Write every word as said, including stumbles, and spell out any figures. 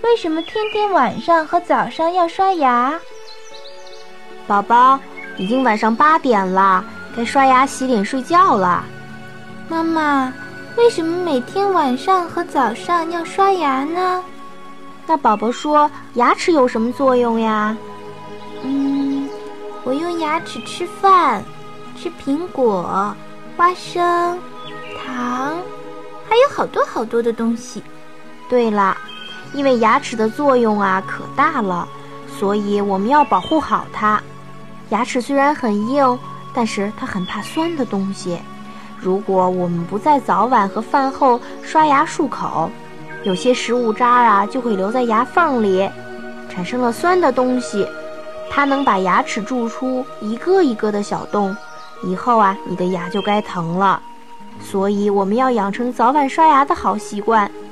为什么天天晚上和早上要刷牙？ 宝宝，已经晚上八点了，该刷牙洗脸睡觉了。 妈妈，为什么每天晚上和早上要刷牙呢？ 那宝宝说，牙齿有什么作用呀？ 嗯，我用牙齿吃饭，吃苹果、花生、糖，还有好多好多的东西。 对了，因为牙齿的作用啊可大了，所以我们要保护好它。牙齿虽然很硬，但是它很怕酸的东西。如果我们不在早晚和饭后刷牙漱口，有些食物渣啊就会留在牙缝里，产生了酸的东西，它能把牙齿蛀出一个一个的小洞，以后啊你的牙就该疼了。所以我们要养成早晚刷牙的好习惯。